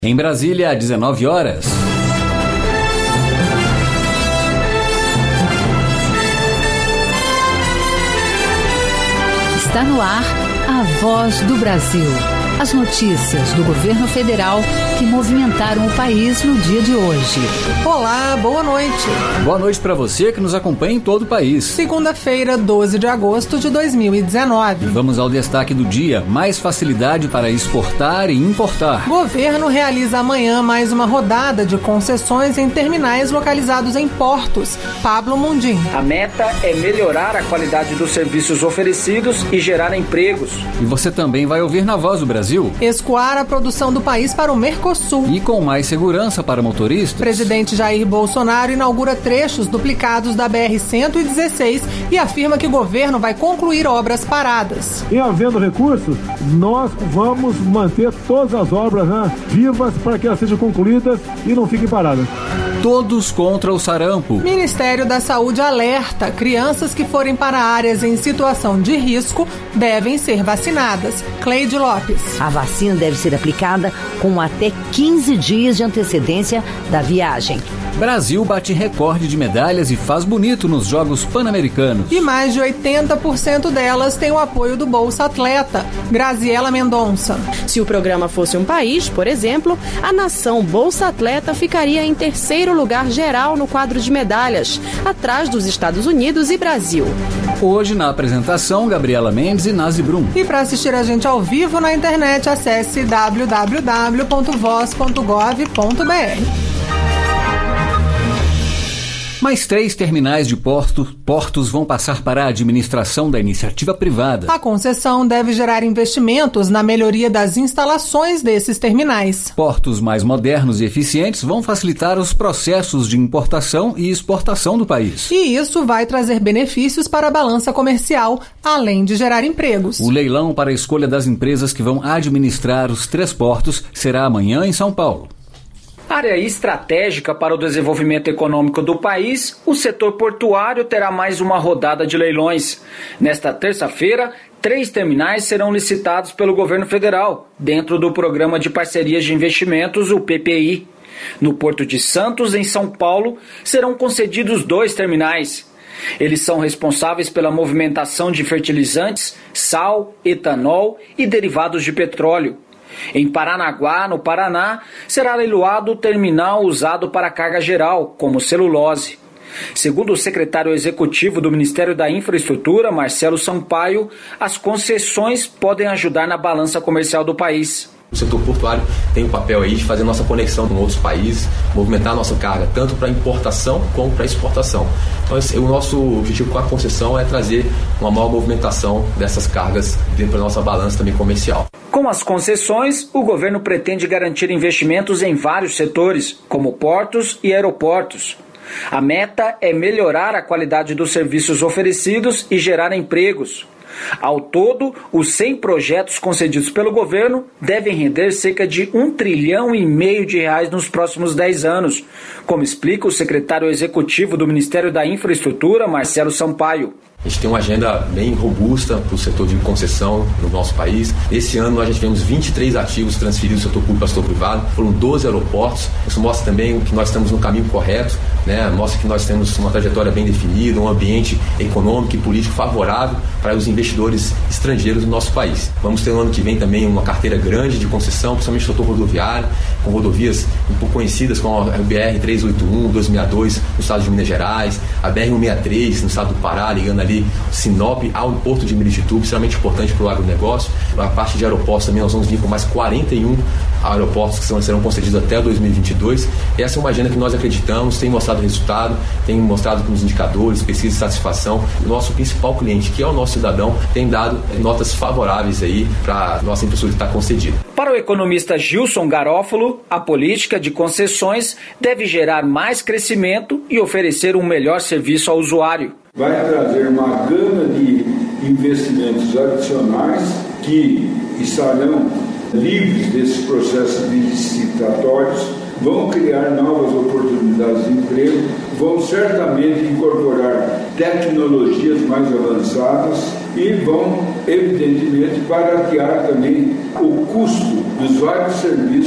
Em Brasília, 19 horas. Está no ar a Voz do Brasil. As notícias do governo federal que movimentaram o país no dia de hoje. Olá, boa noite. Boa noite para você que nos acompanha em todo o país. Segunda-feira, 12 de agosto de 2019. Vamos ao destaque do dia. Mais facilidade para exportar e importar. Governo realiza amanhã mais uma rodada de concessões em terminais localizados em portos. Pablo Mundim. A meta é melhorar a qualidade dos serviços oferecidos e gerar empregos. E você também vai ouvir na Voz do Brasil. Escoar a produção do país para o Mercosul. E com mais segurança para motoristas. Presidente Jair Bolsonaro inaugura trechos duplicados da BR-116 e afirma que o governo vai concluir obras paradas. E havendo recursos, nós vamos manter todas as obras vivas para que elas sejam concluídas e não fiquem paradas. Todos contra o sarampo. Ministério da Saúde alerta: crianças que forem para áreas em situação de risco devem ser vacinadas. Cleide Lopes. A vacina deve ser aplicada com até 15 dias de antecedência da viagem. Brasil bate recorde de medalhas e faz bonito nos Jogos Pan-Americanos. E mais de 80% delas têm o apoio do Bolsa Atleta. Graziela Mendonça. Se o programa fosse um país, por exemplo, a nação Bolsa Atleta ficaria em terceiro lugar geral no quadro de medalhas, atrás dos Estados Unidos e Brasil. Hoje, na apresentação, Gabriela Mendes e Nazi Brum. E para assistir a gente ao vivo na internet, acesse www.voz.gov.br. Mais 3 terminais de portos vão passar para a administração da iniciativa privada. A concessão deve gerar investimentos na melhoria das instalações desses terminais. Portos mais modernos e eficientes vão facilitar os processos de importação e exportação do país. E isso vai trazer benefícios para a balança comercial, além de gerar empregos. O leilão para a escolha das empresas que vão administrar os 3 portos será amanhã em São Paulo. Área estratégica para o desenvolvimento econômico do país, o setor portuário terá mais uma rodada de leilões. Nesta terça-feira, 3 terminais serão licitados pelo governo federal, dentro do Programa de Parcerias de Investimentos, o PPI. No Porto de Santos, em São Paulo, serão concedidos 2 terminais. Eles são responsáveis pela movimentação de fertilizantes, sal, etanol e derivados de petróleo. Em Paranaguá, no Paraná, será leiloado o terminal usado para carga geral, como celulose. Segundo o secretário executivo do Ministério da Infraestrutura, Marcelo Sampaio, as concessões podem ajudar na balança comercial do país. O setor portuário tem o papel aí de fazer nossa conexão com outros países, movimentar a nossa carga, tanto para importação como para exportação. Então, o nosso objetivo com a concessão é trazer uma maior movimentação dessas cargas dentro da nossa balança também comercial. Com as concessões, o governo pretende garantir investimentos em vários setores, como portos e aeroportos. A meta é melhorar a qualidade dos serviços oferecidos e gerar empregos. Ao todo, os 100 projetos concedidos pelo governo devem render cerca de R$1,5 trilhão de reais nos próximos 10 anos, como explica o secretário executivo do Ministério da Infraestrutura, Marcelo Sampaio. A gente tem uma agenda bem robusta para o setor de concessão no nosso país. Esse ano nós já tivemos 23 ativos transferidos do setor público para o setor privado, foram 12 aeroportos. Isso mostra também que nós estamos no caminho correto, mostra que nós temos uma trajetória bem definida, um ambiente econômico e político favorável para os investidores estrangeiros no nosso país. Vamos ter no ano que vem também uma carteira grande de concessão, principalmente no setor rodoviário, com rodovias um pouco conhecidas como a BR-381, 262 no estado de Minas Gerais, a BR-163 no estado do Pará, ligando ali Sinop ao Porto de Miritituba, extremamente importante para o agronegócio. A parte de aeroportos também nós vamos vir com mais 41 aeroportos que serão concedidos até 2022. Essa é uma agenda que nós acreditamos, tem mostrado resultado, tem mostrado com os indicadores, pesquisa de satisfação. O nosso principal cliente, que é o nosso cidadão, tem dado notas favoráveis aí para a nossa infraestrutura que está concedida. Para o economista Gilson Garófalo, a política de concessões deve gerar mais crescimento e oferecer um melhor serviço ao usuário. Vai trazer uma gama de investimentos adicionais que estarão livres desses processos licitatórios, vão criar novas oportunidades de emprego, vão certamente incorporar tecnologias mais avançadas e vão, evidentemente, baratear também o custo dos vários serviços que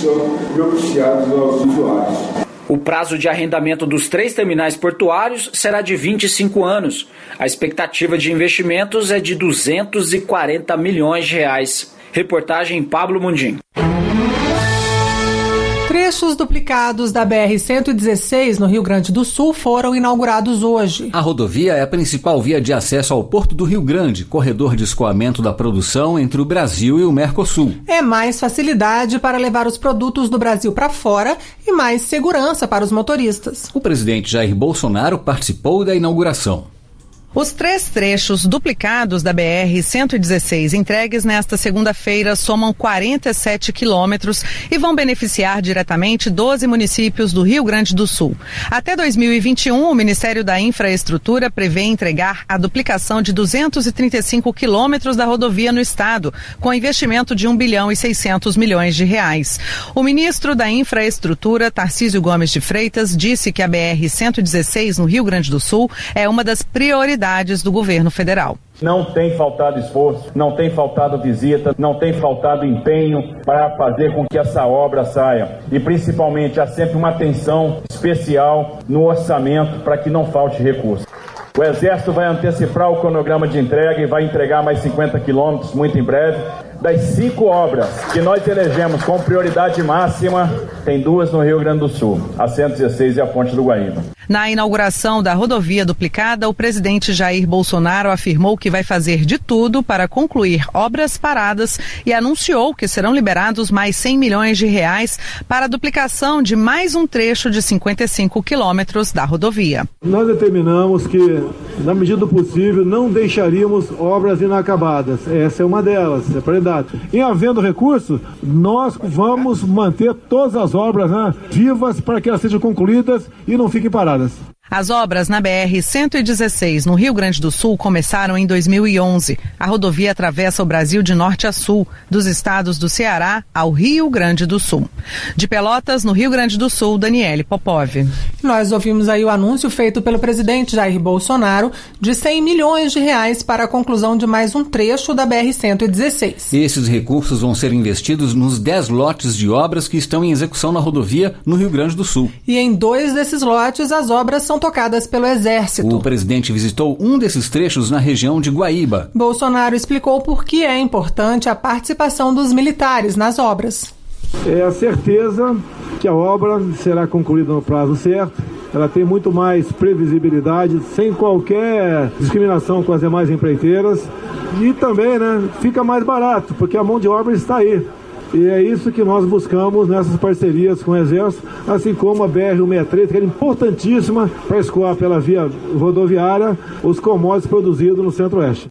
são propiciados aos usuários. O prazo de arrendamento dos 3 terminais portuários será de 25 anos. A expectativa de investimentos é de 240 milhões de reais. Reportagem Pablo Mundim. Trechos duplicados da BR-116 no Rio Grande do Sul foram inaugurados hoje. A rodovia é a principal via de acesso ao Porto do Rio Grande, corredor de escoamento da produção entre o Brasil e o Mercosul. É mais facilidade para levar os produtos do Brasil para fora e mais segurança para os motoristas. O presidente Jair Bolsonaro participou da inauguração. Os 3 trechos duplicados da BR-116 entregues nesta segunda-feira somam 47 quilômetros e vão beneficiar diretamente 12 municípios do Rio Grande do Sul. Até 2021, o Ministério da Infraestrutura prevê entregar a duplicação de 235 quilômetros da rodovia no estado, com investimento de 1 bilhão e 600 milhões de reais. O ministro da Infraestrutura, Tarcísio Gomes de Freitas, disse que a BR-116 no Rio Grande do Sul é uma das prioridades do governo federal. Não tem faltado esforço, não tem faltado visita, não tem faltado empenho para fazer com que essa obra saia. E principalmente há sempre uma atenção especial no orçamento para que não falte recurso. O Exército vai antecipar o cronograma de entrega e vai entregar mais 50 quilômetros muito em breve. Das 5 obras que nós elegemos com prioridade máxima, tem 2 no Rio Grande do Sul, a 116 e a Ponte do Guaíba. Na inauguração da rodovia duplicada, o presidente Jair Bolsonaro afirmou que vai fazer de tudo para concluir obras paradas e anunciou que serão liberados mais 100 milhões de reais para a duplicação de mais um trecho de 55 quilômetros da rodovia. Nós determinamos que, na medida do possível, não deixaríamos obras inacabadas. Essa é uma delas, é prioridade. Em havendo recurso, nós vamos manter todas as obras vivas para que elas sejam concluídas e não fiquem paradas. As obras na BR-116, no Rio Grande do Sul, começaram em 2011. A rodovia atravessa o Brasil de norte a sul, dos estados do Ceará ao Rio Grande do Sul. De Pelotas, no Rio Grande do Sul, Daniele Popov. Nós ouvimos aí o anúncio feito pelo presidente Jair Bolsonaro de 100 milhões de reais para a conclusão de mais um trecho da BR-116. Esses recursos vão ser investidos nos 10 lotes de obras que estão em execução na rodovia no Rio Grande do Sul. E em 2 desses lotes, as obras são tocadas pelo Exército. O presidente visitou um desses trechos na região de Guaíba. Bolsonaro explicou por que é importante a participação dos militares nas obras. É a certeza que a obra será concluída no prazo certo. Ela tem muito mais previsibilidade, sem qualquer discriminação com as demais empreiteiras. E também, fica mais barato, porque a mão de obra está aí. E é isso que nós buscamos nessas parcerias com o Exército, assim como a BR-163, que era importantíssima para escoar pela via rodoviária os commodities produzidos no Centro-Oeste.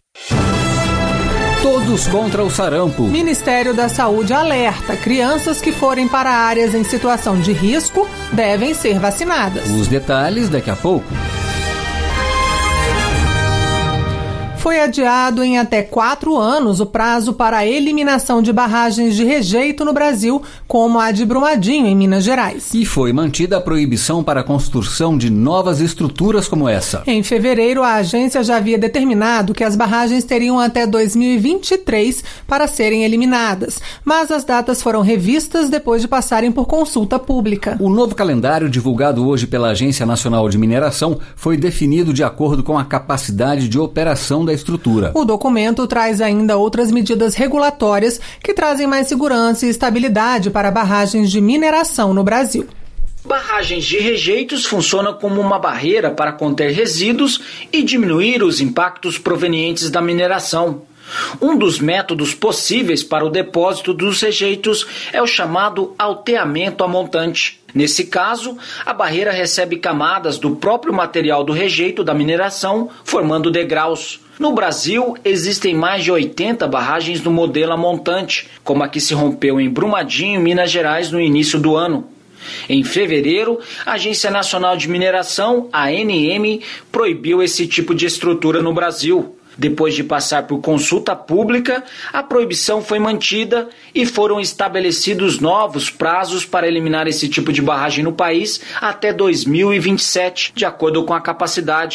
Todos contra o sarampo. Ministério da Saúde alerta: crianças que forem para áreas em situação de risco devem ser vacinadas. Os detalhes daqui a pouco. Foi adiado em até 4 anos o prazo para a eliminação de barragens de rejeito no Brasil, como a de Brumadinho, em Minas Gerais. E foi mantida a proibição para a construção de novas estruturas como essa. Em fevereiro, a agência já havia determinado que as barragens teriam até 2023 para serem eliminadas, mas as datas foram revistas depois de passarem por consulta pública. O novo calendário, divulgado hoje pela Agência Nacional de Mineração, foi definido de acordo com a capacidade de operação da estrutura. O documento traz ainda outras medidas regulatórias que trazem mais segurança e estabilidade para barragens de mineração no Brasil. Barragens de rejeitos funcionam como uma barreira para conter resíduos e diminuir os impactos provenientes da mineração. Um dos métodos possíveis para o depósito dos rejeitos é o chamado alteamento a montante. Nesse caso, a barreira recebe camadas do próprio material do rejeito da mineração, formando degraus. No Brasil, existem mais de 80 barragens no modelo a montante, como a que se rompeu em Brumadinho, Minas Gerais, no início do ano. Em fevereiro, a Agência Nacional de Mineração, a ANM, proibiu esse tipo de estrutura no Brasil. Depois de passar por consulta pública, a proibição foi mantida e foram estabelecidos novos prazos para eliminar esse tipo de barragem no país até 2027, de acordo com a capacidade.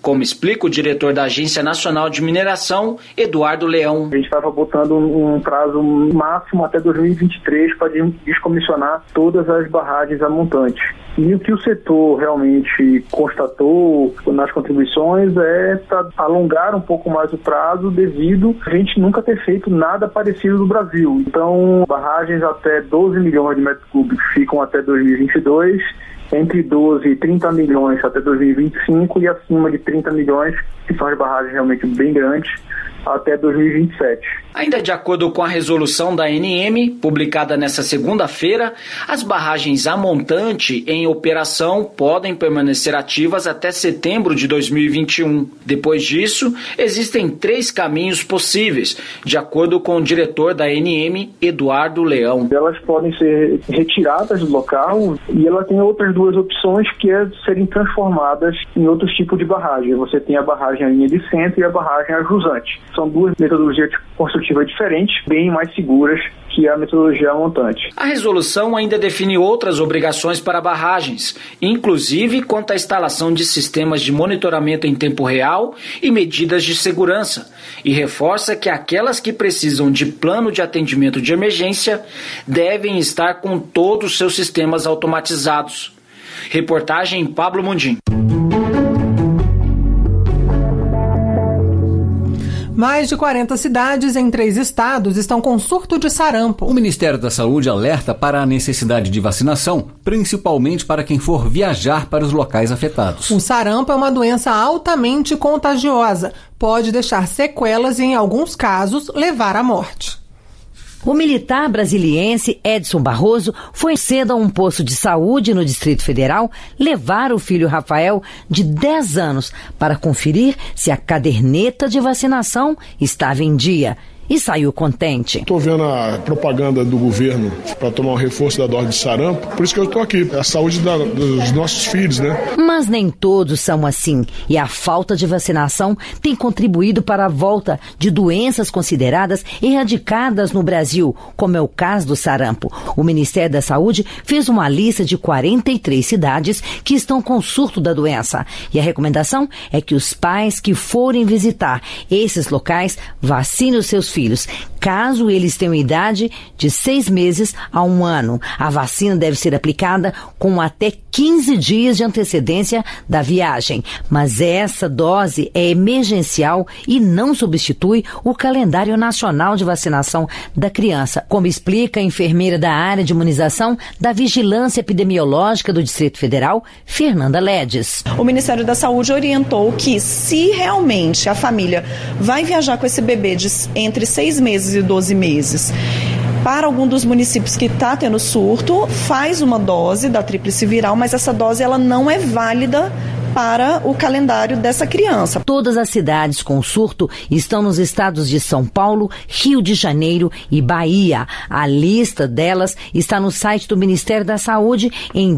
como explica o diretor da Agência Nacional de Mineração, Eduardo Leão. A gente estava botando um prazo máximo até 2023 para descomissionar todas as barragens a montante. E o que o setor realmente constatou nas contribuições é para alongar um pouco mais o prazo devido a gente nunca ter feito nada parecido no Brasil. Então, barragens até 12 milhões de metros cúbicos ficam até 2022, entre 12 e 30 milhões até 2025 e acima de 30 milhões, que são as barragens realmente bem grandes, até 2027. Ainda de acordo com a resolução da ANM, publicada nesta segunda-feira, as barragens a montante em operação podem permanecer ativas até setembro de 2021. Depois disso, existem 3 caminhos possíveis, de acordo com o diretor da ANM, Eduardo Leão. Elas podem ser retiradas do local e ela tem outras 2 opções, que é serem transformadas em outros tipos de barragem. Você tem a barragem à linha de centro e a barragem a jusante. São 2 metodologias construtivas diferentes, bem mais seguras que a metodologia montante. A resolução ainda define outras obrigações para barragens, inclusive quanto à instalação de sistemas de monitoramento em tempo real e medidas de segurança, e reforça que aquelas que precisam de plano de atendimento de emergência devem estar com todos os seus sistemas automatizados. Reportagem Pablo Mundim. Mais de 40 cidades em 3 estados estão com surto de sarampo. O Ministério da Saúde alerta para a necessidade de vacinação, principalmente para quem for viajar para os locais afetados. O sarampo é uma doença altamente contagiosa. Pode deixar sequelas e, em alguns casos, levar à morte. O militar brasiliense Edson Barroso foi cedo a um posto de saúde no Distrito Federal levar o filho Rafael, de 10 anos, para conferir se a caderneta de vacinação estava em dia. E saiu contente. Estou vendo a propaganda do governo para tomar um reforço da dose de sarampo, por isso que eu estou aqui. É a saúde dos nossos filhos, né? Mas nem todos são assim. E a falta de vacinação tem contribuído para a volta de doenças consideradas erradicadas no Brasil, como é o caso do sarampo. O Ministério da Saúde fez uma lista de 43 cidades que estão com surto da doença. E a recomendação é que os pais que forem visitar esses locais vacinem os seus filhos, caso eles tenham idade de 6 meses a 1 ano. A vacina deve ser aplicada com até 15 dias de antecedência da viagem. Mas essa dose é emergencial e não substitui o calendário nacional de vacinação da criança, como explica a enfermeira da área de imunização da Vigilância Epidemiológica do Distrito Federal, Fernanda Ledes. O Ministério da Saúde orientou que, se realmente a família vai viajar com esse bebê de entre 6 meses e 12 meses, para algum dos municípios que está tendo surto, faz uma dose da tríplice viral, mas essa dose ela não é válida para o calendário dessa criança. Todas as cidades com surto estão nos estados de São Paulo, Rio de Janeiro e Bahia. A lista delas está no site do Ministério da Saúde em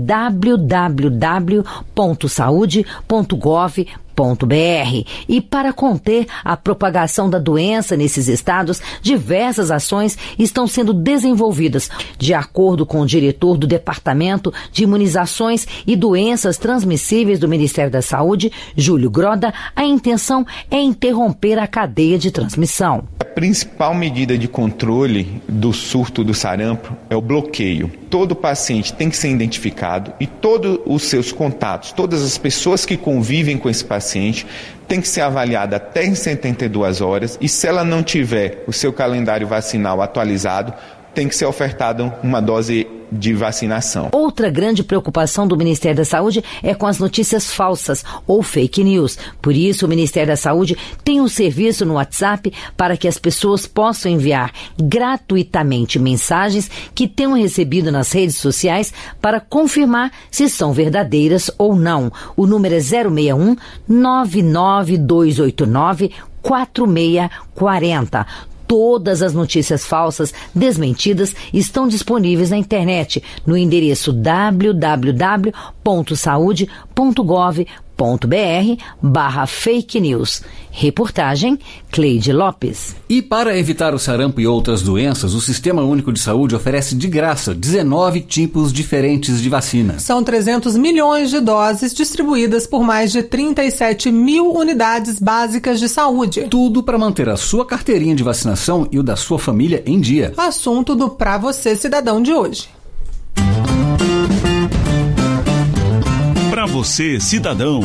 www.saude.gov.br. E para conter a propagação da doença nesses estados, diversas ações estão sendo desenvolvidas. De acordo com o diretor do Departamento de Imunizações e Doenças Transmissíveis do Ministério da Saúde, Júlio Groda, a intenção é interromper a cadeia de transmissão. A principal medida de controle do surto do sarampo é o bloqueio. Todo paciente tem que ser identificado e todos os seus contatos, todas as pessoas que convivem com esse paciente, tem que ser avaliada até em 72 horas e, se ela não tiver o seu calendário vacinal atualizado, tem que ser ofertada uma dose de vacinação. Outra grande preocupação do Ministério da Saúde é com as notícias falsas ou fake news. Por isso, o Ministério da Saúde tem um serviço no WhatsApp para que as pessoas possam enviar gratuitamente mensagens que tenham recebido nas redes sociais para confirmar se são verdadeiras ou não. O número é 061 99289 4640. Todas as notícias falsas desmentidas estão disponíveis na internet, no endereço www.saude.gov.br. .com.br/fake news. Reportagem Cleide Lopes. E para evitar o sarampo e outras doenças, o Sistema Único de Saúde oferece de graça 19 tipos diferentes de vacina. São 300 milhões de doses distribuídas por mais de 37 mil unidades básicas de saúde. Tudo para manter a sua carteirinha de vacinação e o da sua família em dia. Assunto do Pra Você Cidadão de hoje. Pra Você Cidadão.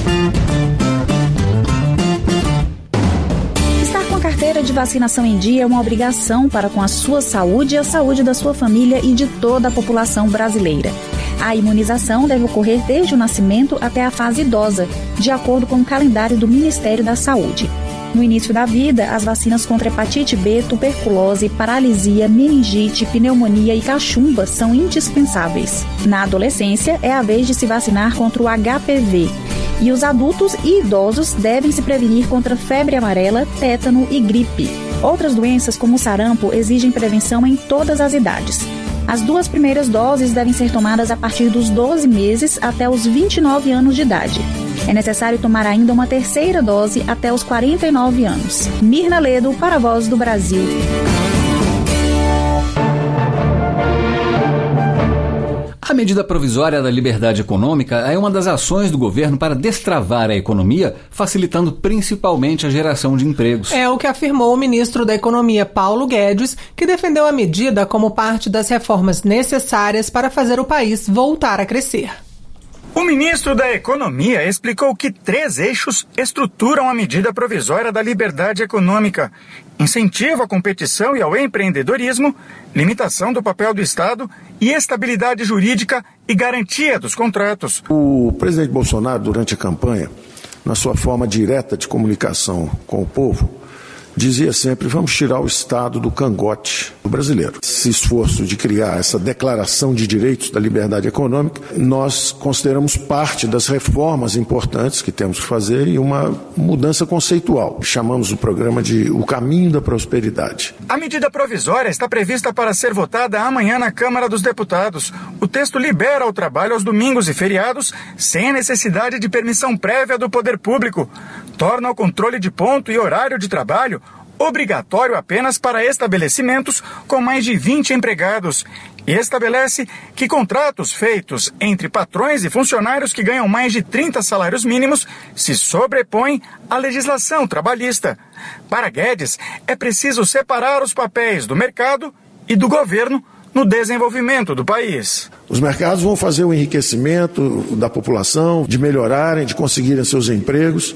Estar com a carteira de vacinação em dia é uma obrigação para com a sua saúde e a saúde da sua família e de toda a população brasileira. A imunização deve ocorrer desde o nascimento até a fase idosa, de acordo com o calendário do Ministério da Saúde. No início da vida, as vacinas contra hepatite B, tuberculose, paralisia, meningite, pneumonia e cachumba são indispensáveis. Na adolescência, é a vez de se vacinar contra o HPV. E os adultos e idosos devem se prevenir contra febre amarela, tétano e gripe. Outras doenças, como o sarampo, exigem prevenção em todas as idades. As 2 primeiras doses devem ser tomadas a partir dos 12 meses até os 29 anos de idade. É necessário tomar ainda uma 3ª dose até os 49 anos. Mirna Ledo, para a Voz do Brasil. A medida provisória da liberdade econômica é uma das ações do governo para destravar a economia, facilitando principalmente a geração de empregos. É o que afirmou o ministro da Economia, Paulo Guedes, que defendeu a medida como parte das reformas necessárias para fazer o país voltar a crescer. O ministro da Economia explicou que 3 eixos estruturam a medida provisória da liberdade econômica: incentivo à competição e ao empreendedorismo, limitação do papel do Estado e estabilidade jurídica e garantia dos contratos. O presidente Bolsonaro, durante a campanha, na sua forma direta de comunicação com o povo, dizia sempre: vamos tirar o Estado do cangote do brasileiro. Esse esforço de criar essa declaração de direitos da liberdade econômica, nós consideramos parte das reformas importantes que temos que fazer e uma mudança conceitual. Chamamos o programa de O Caminho da Prosperidade. A medida provisória está prevista para ser votada amanhã na Câmara dos Deputados. O texto libera o trabalho aos domingos e feriados sem a necessidade de permissão prévia do poder público. Torna o controle de ponto e horário de trabalho obrigatório apenas para estabelecimentos com mais de 20 empregados e estabelece que contratos feitos entre patrões e funcionários que ganham mais de 30 salários mínimos se sobrepõem à legislação trabalhista. Para Guedes, é preciso separar os papéis do mercado e do governo no desenvolvimento do país. Os mercados vão fazer o enriquecimento da população, de melhorarem, de conseguirem seus empregos,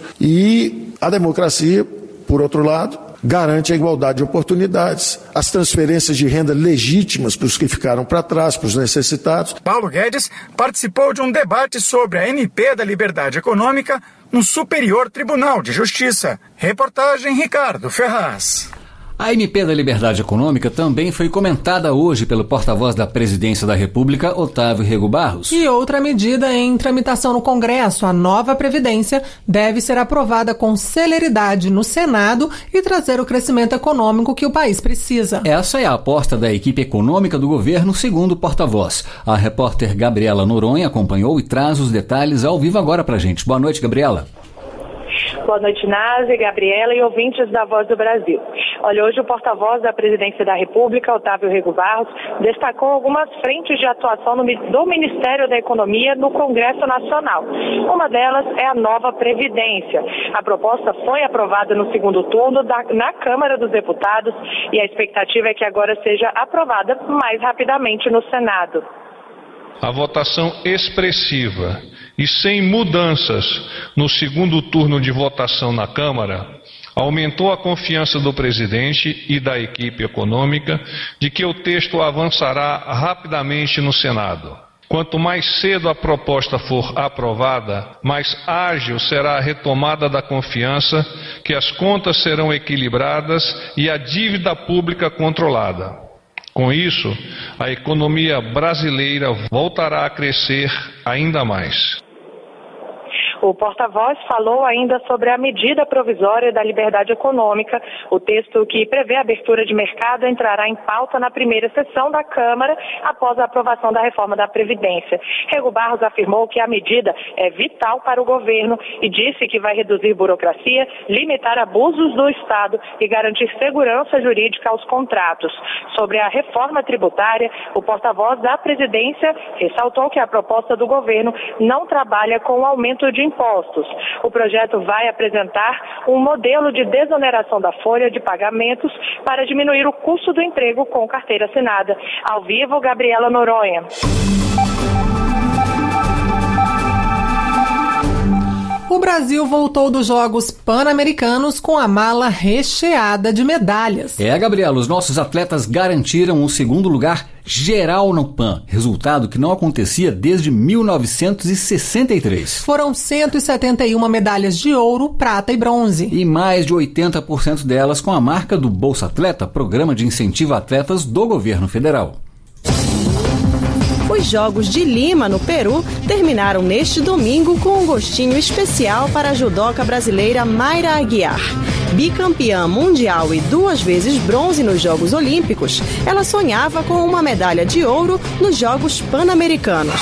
e a democracia, por outro lado, garante a igualdade de oportunidades, as transferências de renda legítimas para os que ficaram para trás, para os necessitados. Paulo Guedes participou de um debate sobre a MP da Liberdade Econômica no Superior Tribunal de Justiça. Reportagem Ricardo Ferraz. A MP da Liberdade Econômica também foi comentada hoje pelo porta-voz da Presidência da República, Otávio Rego Barros. E outra medida em tramitação no Congresso, a nova Previdência, deve ser aprovada com celeridade no Senado e trazer o crescimento econômico que o país precisa. Essa é a aposta da equipe econômica do governo, segundo o porta-voz. A repórter Gabriela Noronha acompanhou e traz os detalhes ao vivo agora pra gente. Boa noite, Gabriela. Boa noite, Nazi, Gabriela e ouvintes da Voz do Brasil. Olha, hoje o porta-voz da Presidência da República, Otávio Rego Barros, destacou algumas frentes de atuação do Ministério da Economia no Congresso Nacional. Uma delas é a nova Previdência. A proposta foi aprovada no segundo turno na Câmara dos Deputados e a expectativa é que agora seja aprovada mais rapidamente no Senado. A votação expressiva e sem mudanças no segundo turno de votação na Câmara aumentou a confiança do presidente e da equipe econômica de que o texto avançará rapidamente no Senado. Quanto mais cedo a proposta for aprovada, mais ágil será a retomada da confiança, que as contas serão equilibradas e a dívida pública controlada. Com isso, a economia brasileira voltará a crescer ainda mais. O porta-voz falou ainda sobre a medida provisória da liberdade econômica. O texto que prevê a abertura de mercado entrará em pauta na primeira sessão da Câmara após a aprovação da reforma da Previdência. Rego Barros afirmou que a medida é vital para o governo e disse que vai reduzir burocracia, limitar abusos do Estado e garantir segurança jurídica aos contratos. Sobre a reforma tributária, o porta-voz da Presidência ressaltou que a proposta do governo não trabalha com o aumento de impostos. O projeto vai apresentar um modelo de desoneração da folha de pagamentos para diminuir o custo do emprego com carteira assinada. Ao vivo, Gabriela Noronha. O Brasil voltou dos Jogos Pan-Americanos com a mala recheada de medalhas. Gabriela, os nossos atletas garantiram o segundo lugar geral no PAN, resultado que não acontecia desde 1963. Foram 171 medalhas de ouro, prata e bronze. E mais de 80% delas com a marca do Bolsa Atleta, programa de incentivo a atletas do governo federal. Os Jogos de Lima, no Peru, terminaram neste domingo com um gostinho especial para a judoca brasileira Mayra Aguiar. Bicampeã mundial e 2 vezes bronze nos Jogos Olímpicos, ela sonhava com uma medalha de ouro nos Jogos Pan-Americanos.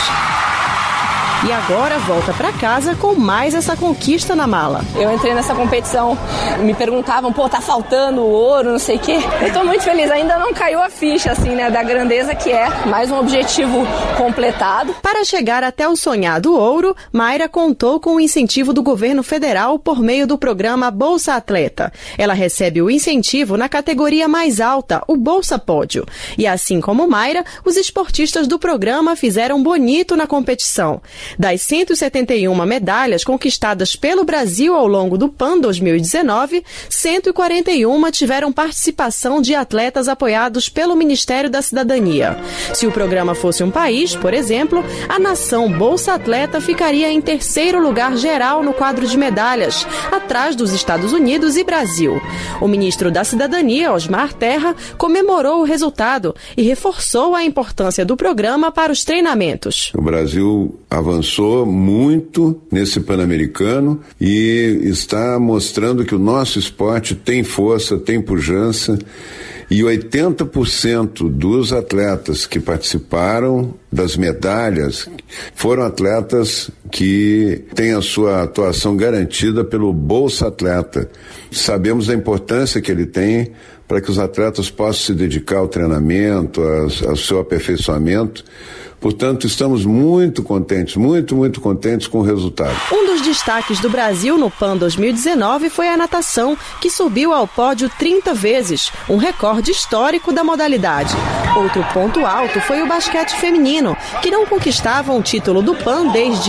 E agora volta para casa com mais essa conquista na mala. Eu entrei nessa competição, me perguntavam, tá faltando ouro, não sei o quê. Eu tô muito feliz, ainda não caiu a ficha, assim, né, da grandeza que é. Mais um objetivo completado. Para chegar até o sonhado ouro, Mayra contou com o incentivo do governo federal por meio do programa Bolsa Atleta. Ela recebe o incentivo na categoria mais alta, o Bolsa Pódio. E assim como Mayra, os esportistas do programa fizeram bonito na competição. Das 171 medalhas conquistadas pelo Brasil ao longo do PAN 2019, 141 tiveram participação de atletas apoiados pelo Ministério da Cidadania. Se o programa fosse um país, por exemplo, a nação Bolsa Atleta ficaria em terceiro lugar geral no quadro de medalhas, atrás dos Estados Unidos e Brasil. O ministro da Cidadania, Osmar Terra, comemorou o resultado e reforçou a importância do programa para os treinamentos. O Brasil avançou muito nesse Pan-Americano e está mostrando que o nosso esporte tem força, tem pujança, e 80% dos atletas que participaram das medalhas foram atletas que têm a sua atuação garantida pelo Bolsa Atleta. Sabemos da importância que ele tem para que os atletas possam se dedicar ao treinamento, ao seu aperfeiçoamento. Portanto, estamos muito contentes, muito contentes com o resultado. Um dos destaques do Brasil no PAN 2019 foi a natação, que subiu ao pódio 30 vezes, um recorde histórico da modalidade. Outro ponto alto foi o basquete feminino, que não conquistava um título do PAN desde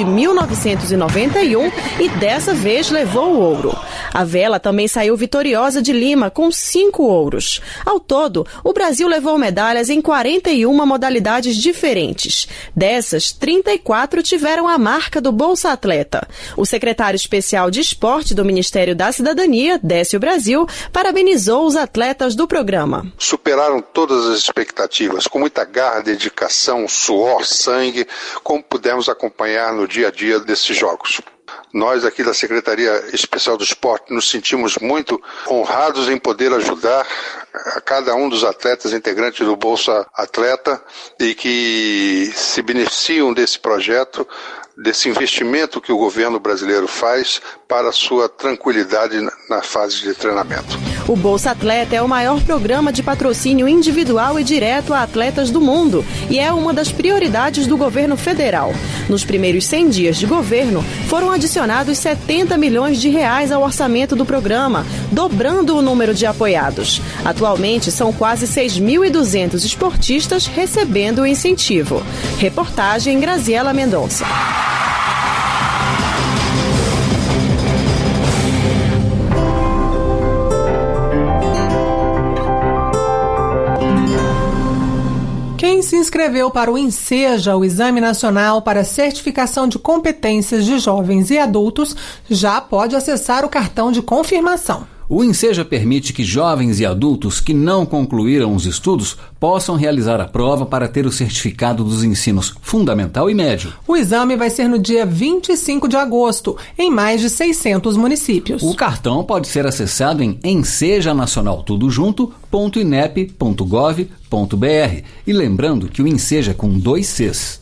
1991 e dessa vez levou o ouro. A vela também saiu vitoriosa de Lima com 5 ouros. Ao todo, o Brasil levou medalhas em 41 modalidades diferentes. Dessas, 34 tiveram a marca do Bolsa Atleta. O secretário especial de esporte do Ministério da Cidadania, Décio Brasil, parabenizou os atletas do programa. Superaram todas as expectativas, com muita garra, dedicação, suor, sangue, como pudemos acompanhar no dia a dia desses jogos. Nós aqui da Secretaria Especial do Esporte nos sentimos muito honrados em poder ajudar a cada um dos atletas integrantes do Bolsa Atleta e que se beneficiam desse projeto, desse investimento que o governo brasileiro faz para a sua tranquilidade na fase de treinamento. O Bolsa Atleta é o maior programa de patrocínio individual e direto a atletas do mundo e é uma das prioridades do governo federal. Nos primeiros 100 dias de governo, foram adicionados 70 milhões de reais ao orçamento do programa, dobrando o número de apoiados. Atualmente, são quase 6.200 esportistas recebendo o incentivo. Reportagem Graziela Mendonça. Quem se inscreveu para o INSEJA, o Exame Nacional para Certificação de Competências de Jovens e Adultos, já pode acessar o cartão de confirmação. O Inseja permite que jovens e adultos que não concluíram os estudos possam realizar a prova para ter o certificado dos ensinos fundamental e médio. O exame vai ser no dia 25 de agosto, em mais de 600 municípios. O cartão pode ser acessado em ensejanacionaltudojunto.inep.gov.br. E lembrando que o Inseja é com 2 Cs.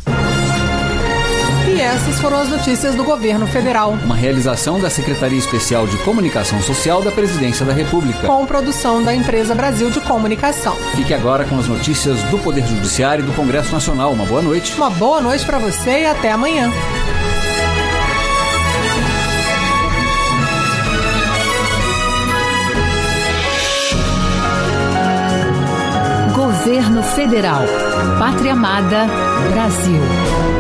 E essas foram as notícias do governo federal. Uma realização da Secretaria Especial de Comunicação Social da Presidência da República. Com produção da Empresa Brasil de Comunicação. Fique agora com as notícias do Poder Judiciário e do Congresso Nacional. Uma boa noite. Uma boa noite para você e até amanhã. Governo Federal. Pátria Amada, Brasil.